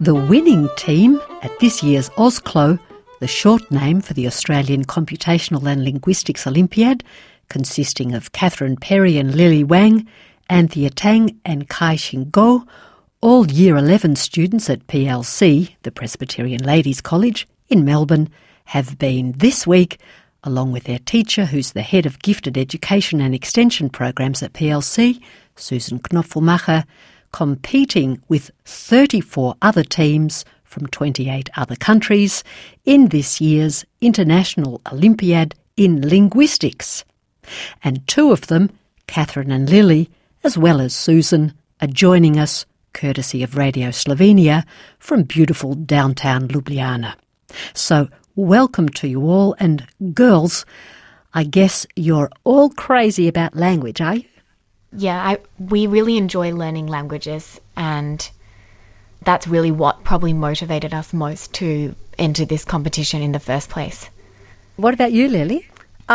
The winning team at this year's AusClo, the short name for the Australian Computational and Linguistics Olympiad, consisting of Catherine Perry and Lily Wang, Anthea Tang and Kai-Shing Goh, all Year 11 students at PLC, the Presbyterian Ladies College in Melbourne, have been this week, along with their teacher, who's the head of Gifted Education and Extension Programs at PLC, Susan Knopfelmacher, competing with 34 other teams from 28 other countries in this year's International Olympiad in Linguistics. And two of them, Catherine and Lily, as well as Susan, are joining us, courtesy of Radio Slovenia, from beautiful downtown Ljubljana. So, welcome to you all, and girls, I guess you're all crazy about language, are you? Yeah, we really enjoy learning languages, and that's really what probably motivated us most to enter this competition in the first place. What about you, Lily?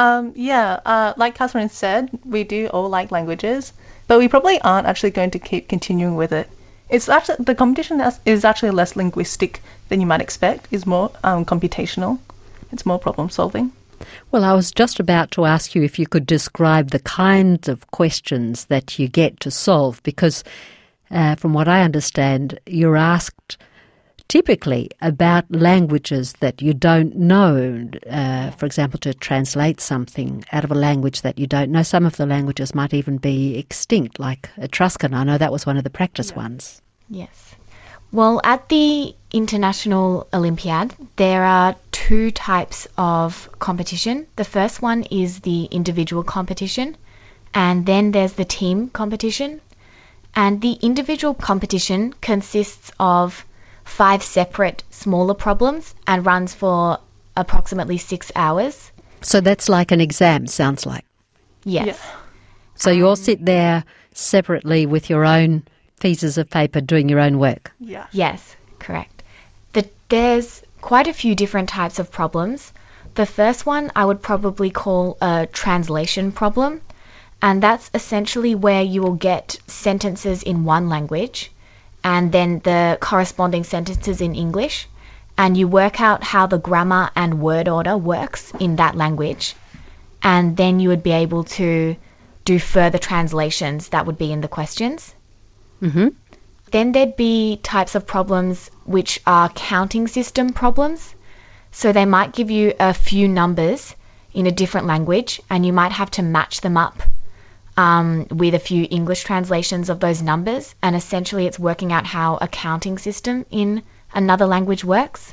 Like Catherine said, we do all like languages, but we probably aren't actually going to keep continuing with it. It's actually, the competition is actually less linguistic than you might expect. It's more computational. It's more problem solving. Well, I was just about to ask you if you could describe the kinds of questions that you get to solve, because from what I understand, you're asked typically about languages that you don't know, for example, to translate something out of a language that you don't know. Some of the languages might even be extinct, like Etruscan. I know that was one of the practice ones. Yes. Well, at the International Olympiad, there are two types of competition. The first one is the individual competition, and then there's the team competition. And the individual competition consists of 5 separate smaller problems and runs for approximately 6 hours. So that's like an exam, sounds like. Yes. Yeah. So you all sit there separately with your own pieces of paper doing your own work. Yeah. Yes, correct. There's quite a few different types of problems. The first one I would probably call a translation problem, and that's essentially where you will get sentences in one language and then the corresponding sentences in English, and you work out how the grammar and word order works in that language, and then you would be able to do further translations that would be in the questions. Mm-hmm. Then there'd be types of problems which are counting system problems. So they might give you a few numbers in a different language, and you might have to match them up with a few English translations of those numbers, and essentially it's working out how a counting system in another language works.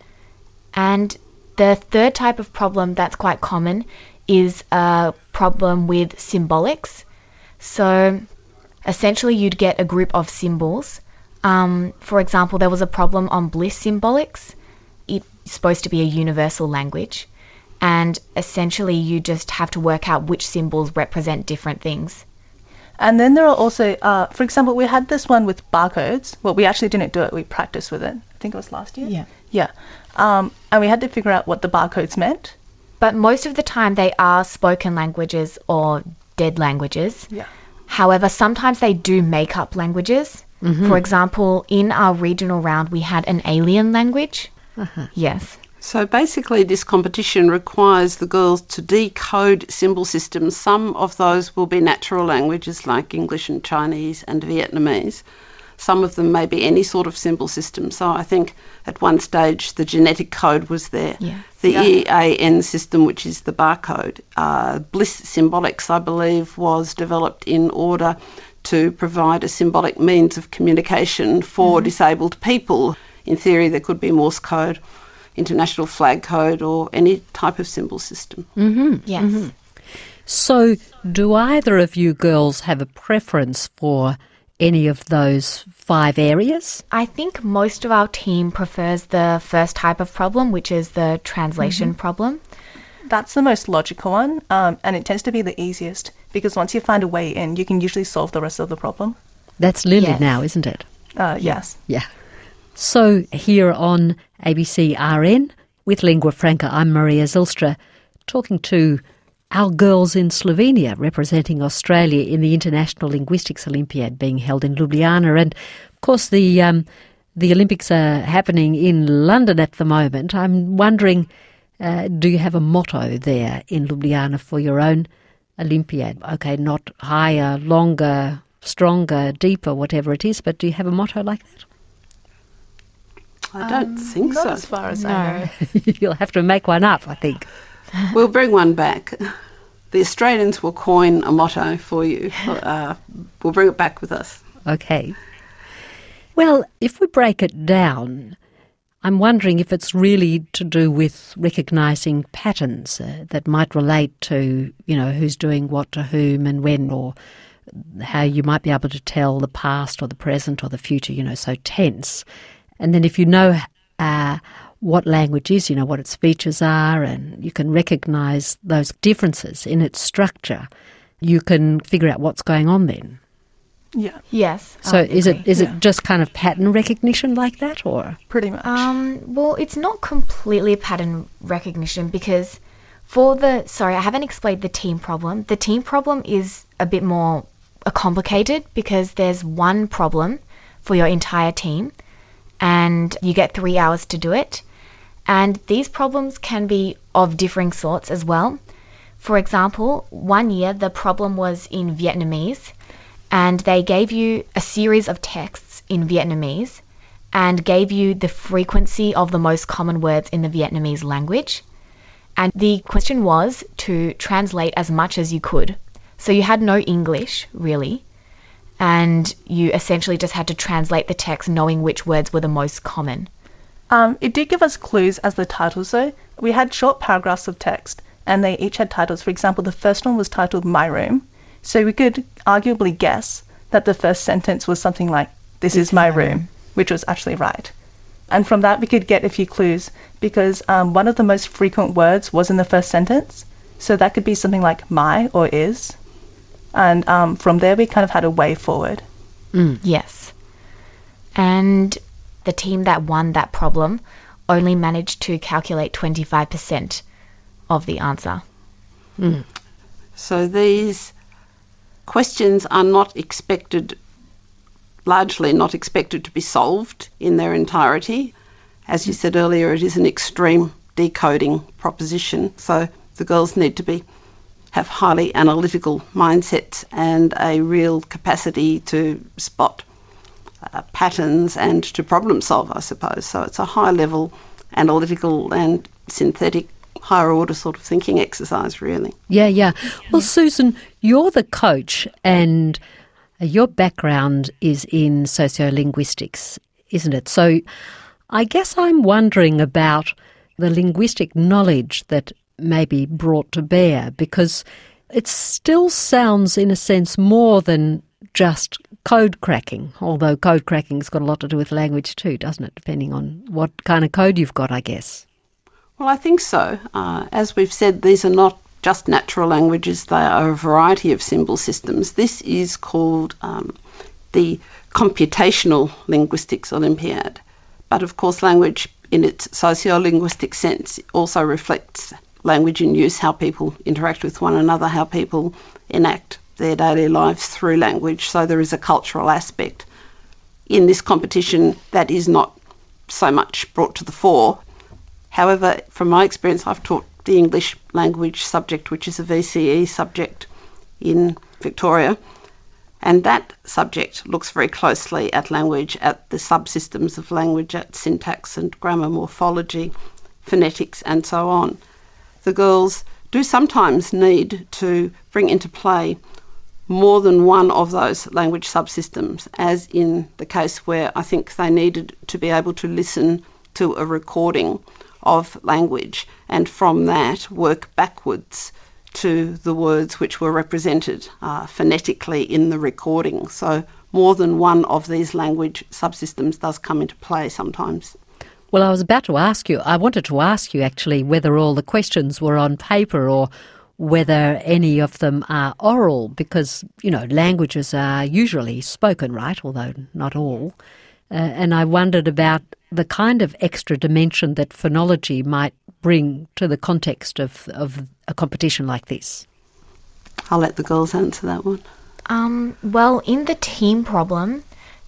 And the third type of problem that's quite common is a problem with symbolics. So essentially you'd get a group of symbols. For example, there was a problem on bliss symbolics. It's supposed to be a universal language, and essentially you just have to work out which symbols represent different things. And then there are also, for example, we had this one with barcodes. Well, we actually didn't do it. We practiced with it. I think it was last year. Yeah. And we had to figure out what the barcodes meant. But most of the time they are spoken languages or dead languages. Yeah. However, sometimes they do make up languages. Mm-hmm. For example, in our regional round, we had an alien language. Uh-huh. Yes. So basically this competition requires the girls to decode symbol systems. Some of those will be natural languages like English and Chinese and Vietnamese. Some of them may be any sort of symbol system. So I think at one stage the genetic code was there. Yeah. The EAN system, which is the barcode. Bliss Symbolics, I believe, was developed in order to provide a symbolic means of communication for disabled people. In theory, there could be Morse code, international flag code, or any type of symbol system. Mm-hmm. Yes. Mm-hmm. So do either of you girls have a preference for any of those 5 areas? I think most of our team prefers the first type of problem, which is the translation problem. That's the most logical one, and it tends to be the easiest, because once you find a way in, you can usually solve the rest of the problem. That's Lily Yes. now, isn't it? Yes. Yeah. So here on ABC RN with Lingua Franca, I'm Maria Zylstra, talking to our girls in Slovenia representing Australia in the International Linguistics Olympiad being held in Ljubljana. And of course the The Olympics are happening in London at the moment. I'm wondering, do you have a motto there in Ljubljana for your own Olympiad? Okay, not higher, longer, stronger, deeper, whatever it is, but do you have a motto like that? I don't think not so. as far as I know. You'll have to make one up, I think. We'll bring one back. The Australians will coin a motto for you. We'll bring it back with us. Okay. Well, if we break it down, I'm wondering if it's really to do with recognising patterns that might relate to, who's doing what to whom and when, or how you might be able to tell the past or the present or the future, so tense. And then if you know what language is, what its features are, and you can recognise those differences in its structure, you can figure out what's going on then. Yeah, Yes. So I is agree. it just kind of pattern recognition like that, or? pretty much. Well, it's not completely pattern recognition because I haven't explained the team problem. The team problem is a bit more complicated because there's one problem for your entire team and you get 3 hours to do it. And these problems can be of differing sorts as well. For example, one year the problem was in Vietnamese and they gave you a series of texts in Vietnamese and gave you the frequency of the most common words in the Vietnamese language. And the question was to translate as much as you could. So you had no English, really, and you essentially just had to translate the text knowing which words were the most common. It did give us clues as the titles, though. We had short paragraphs of text, and they each had titles. For example, the first one was titled My Room, so we could arguably guess that the first sentence was something like, "This is my room," which was actually right. And from that, we could get a few clues, because one of the most frequent words was in the first sentence, so that could be something like my or is. And from there, we kind of had a way forward. Yes. And the team that won that problem only managed to calculate 25% of the answer. So these questions are largely not expected to be solved in their entirety. As you said earlier, it is an extreme decoding proposition, so the girls need to have highly analytical mindsets and a real capacity to spot patterns and to problem solve, I suppose. So it's a high level analytical and synthetic higher order sort of thinking exercise, really. Yeah. Well, Susan, you're the coach and your background is in sociolinguistics, isn't it? So I guess I'm wondering about the linguistic knowledge that may be brought to bear, because it still sounds, in a sense, more than just code cracking, although code cracking's got a lot to do with language too, doesn't it, depending on what kind of code you've got, I guess. Well, I think so. As we've said, these are not just natural languages, they are a variety of symbol systems. This is called the Computational Linguistics Olympiad. But of course, language in its sociolinguistic sense also reflects language in use, how people interact with one another, how people enact their daily lives through language. So there is a cultural aspect in this competition that is not so much brought to the fore. However, from my experience, I've taught the English language subject, which is a VCE subject in Victoria, and that subject looks very closely at language, at the subsystems of language, at syntax and grammar, morphology, phonetics, and so on. The girls do sometimes need to bring into play more than one of those language subsystems, as in the case where I think they needed to be able to listen to a recording of language and from that work backwards to the words which were represented phonetically in the recording. So more than one of these language subsystems does come into play sometimes. Well, I wanted to ask you actually whether all the questions were on paper or whether any of them are oral, because, languages are usually spoken, right, although not all. And I wondered about the kind of extra dimension that phonology might bring to the context of a competition like this. I'll let the girls answer that one. Well, in the team problem,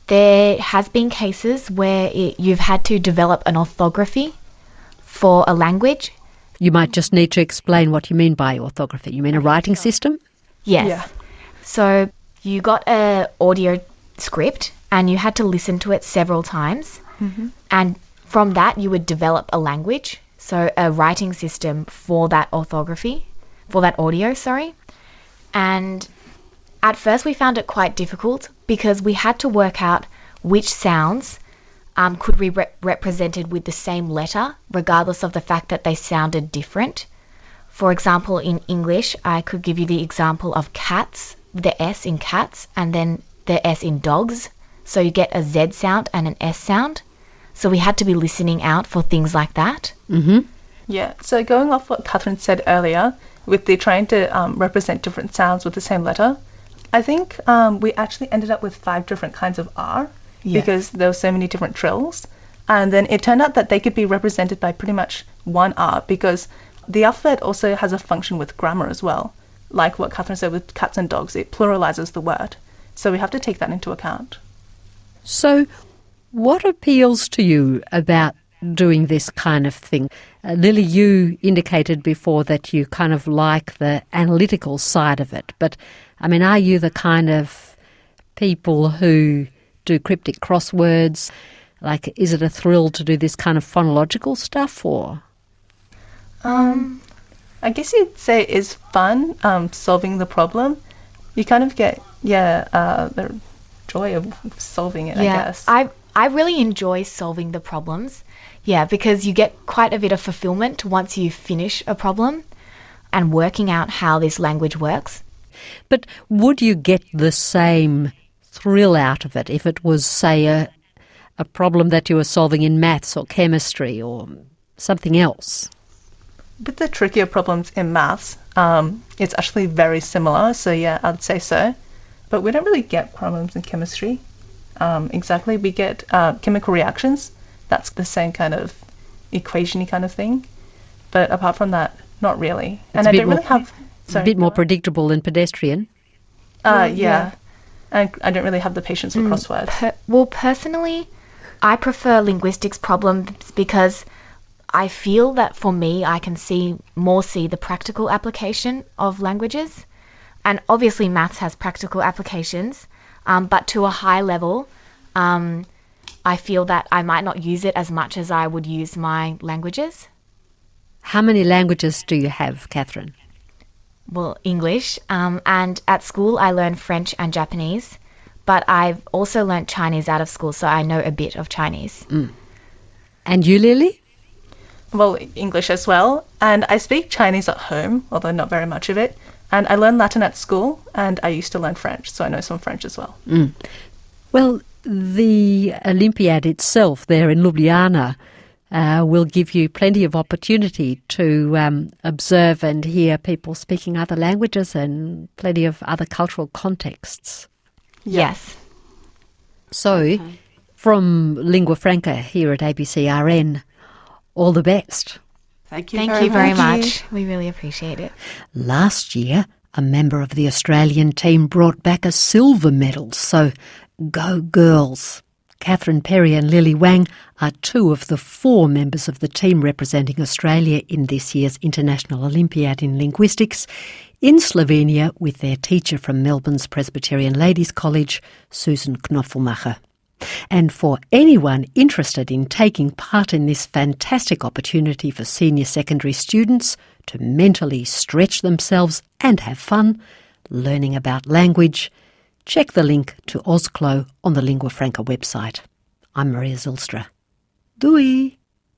there has been cases where you've had to develop an orthography for a language. You might just need to explain what you mean by orthography. You mean a writing system? Yes. Yeah. So you got an audio script and you had to listen to it several times. And from that you would develop a language, so a writing system for that orthography, for that audio, sorry. And at first we found it quite difficult because we had to work out which sounds could be represented with the same letter, regardless of the fact that they sounded different. For example, in English, I could give you the example of cats, the S in cats, and then the S in dogs. So you get a Z sound and an S sound. So we had to be listening out for things like that. Mm-hmm. Yeah, so going off what Catherine said earlier, with the trying to represent different sounds with the same letter, I think we actually ended up with 5 different kinds of R because there were so many different trills. And then it turned out that they could be represented by pretty much one R because the alphabet also has a function with grammar as well. Like what Catherine said with cats and dogs, it pluralizes the word. So we have to take that into account. So what appeals to you about doing this kind of thing? Lily, you indicated before that you kind of like the analytical side of it, but I mean, are you the kind of people who do cryptic crosswords? Like, is it a thrill to do this kind of phonological stuff, or? I guess you'd say it is fun solving the problem. You kind of get, the joy of solving it, I guess. I really enjoy solving the problems. Yeah, because you get quite a bit of fulfillment once you finish a problem and working out how this language works. But would you get the same thrill out of it if it was, say, a problem that you were solving in maths or chemistry or something else? With the trickier problems in maths, it's actually very similar, so yeah, I'd say so. But we don't really get problems in chemistry. Exactly, we get chemical reactions. That's the same kind of equation-y kind of thing. But apart from that, not really. It's a bit more predictable than pedestrian. Yeah. And I don't really have the patience for crosswords. Well, personally, I prefer linguistics problems because I feel that for me, I can see the practical application of languages. And obviously maths has practical applications, but to a high level, I feel that I might not use it as much as I would use my languages. How many languages do you have, Catherine? Well, English, and at school I learned French and Japanese, but I've also learned Chinese out of school, so I know a bit of Chinese. And you, Lily? Well, English as well, and I speak Chinese at home, although not very much of it, and I learned Latin at school, and I used to learn French, so I know some French as well. Well, the Olympiad itself there in Ljubljana will give you plenty of opportunity to observe and hear people speaking other languages and plenty of other cultural contexts. Yes. So, from Lingua Franca here at ABCRN, all the best. Thank you very much. We really appreciate it. Last year, a member of the Australian team brought back a silver medal, so go girls. Catherine Perry and Lily Wang are 2 of the 4 members of the team representing Australia in this year's International Olympiad in Linguistics in Slovenia with their teacher from Melbourne's Presbyterian Ladies College, Susan Knoffelmacher. And for anyone interested in taking part in this fantastic opportunity for senior secondary students to mentally stretch themselves and have fun, learning about language, check the link to AusClo on the Lingua Franca website. I'm Maria Zylstra. Doei!